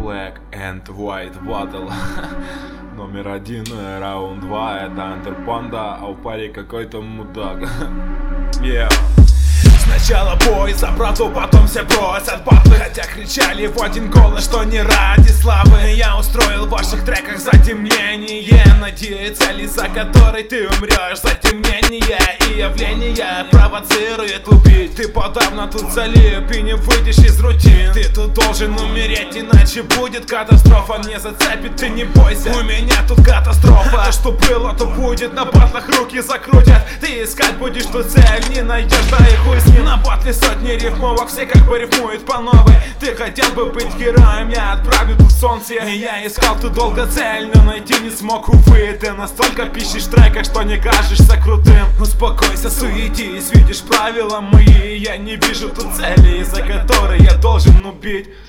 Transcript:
Black and White Battle. Номер 1, раунд 2, это Андерпанда, а в паре какой-то мудак. Yeah. Сначала бой за правду, потом все бросят батлы. Хотя кричали в один голос, что не ради славы. Я устроил в ваших треках затемнение. Надеется ли, за которой ты умрешь. Затемнение и явление провоцирует убить. Ты подавно тут залип и не выйдешь из рутин. Ты тут должен умереть, иначе будет катастрофа. Не зацепит, ты не бойся, у меня тут катастрофа. То, что было, то будет, на батлах руки закрутят. Ты искать будешь ту цель, не найдешь, да и хуй с ним. На батле сотни рифмовок, все как бы рифмуют по новой. Ты хотел бы быть героем, я отправлю тут солнце. Я искал тут долго цель, но найти не смог, увы. Ты настолько пишешь в треках, что не кажешься крутым. Успокойся, суетись, видишь правила мои. Я не вижу тут цели, из-за которой я должен убить.